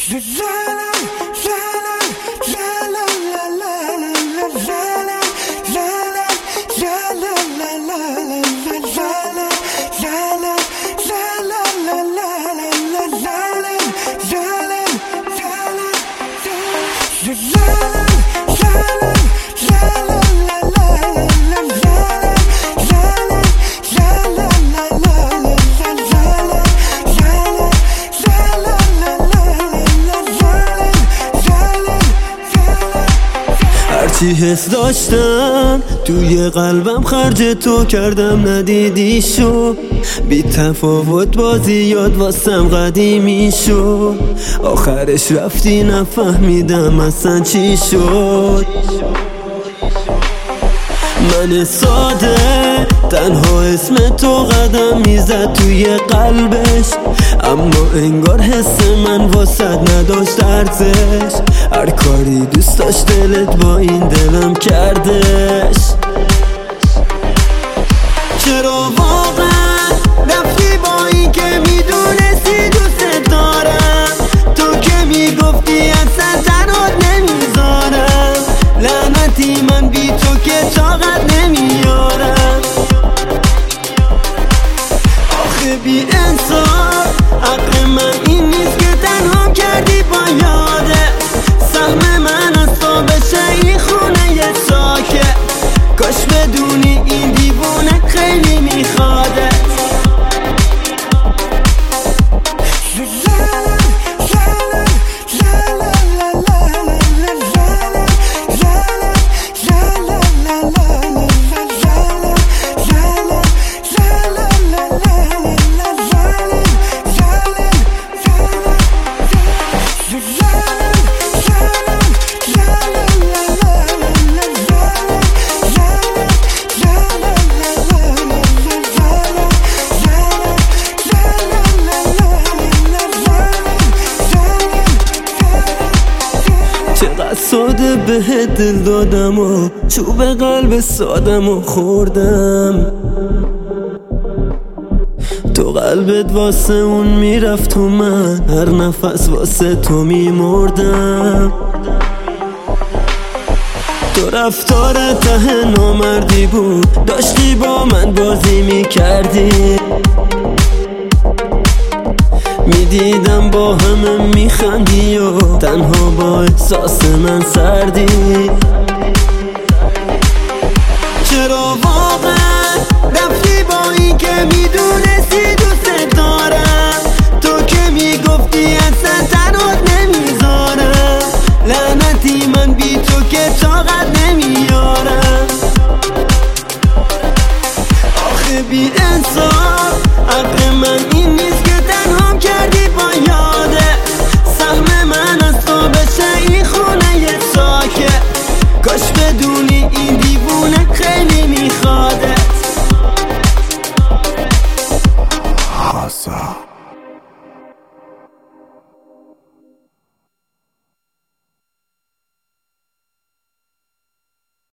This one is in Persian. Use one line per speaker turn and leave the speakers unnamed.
هرچی حس داشتم توی قلبم خرج تو کردم ندیدی شو بی تفاوت بازی یاد واسم قدیمی شو آخرش رفتی نفهمیدم اصلا چی شد من ساده تنها اسم تو قدم میزد توی قلبش اما انگار حس من واسد نداشت ارزش هر کاری دوست داشت دلت با این دلم کردش چرا واقعا رفتی با این که میدونستی دوست دارم تو که میگفتی اصلا تنهات نمیذارم لعنتی من بی تو که طاقت نمیارم آخه بی انصاف حق من این نیست که تنها کردی با یاده سهم من از تو بشه این خونه ساکت کاش بدونی این دیوونه خیلی میخواده چقدر ساده به دل دادم و چوب قلب سادم و خوردم تو قلبت واسه اون میرفت و من هر نفس واسه تو میمردم تو رفتار ته نامردی بود داشتی با من بازی میکردی میدیدم با همه میخندی و تنها با احساس من سردی چرا واقعا رفتی با این که میدونستی دوست دارم تو که میگفتی اصلا تنهات نمیذارم لعنتی من بی تو که طاقت نمیارم آخه بی انصاف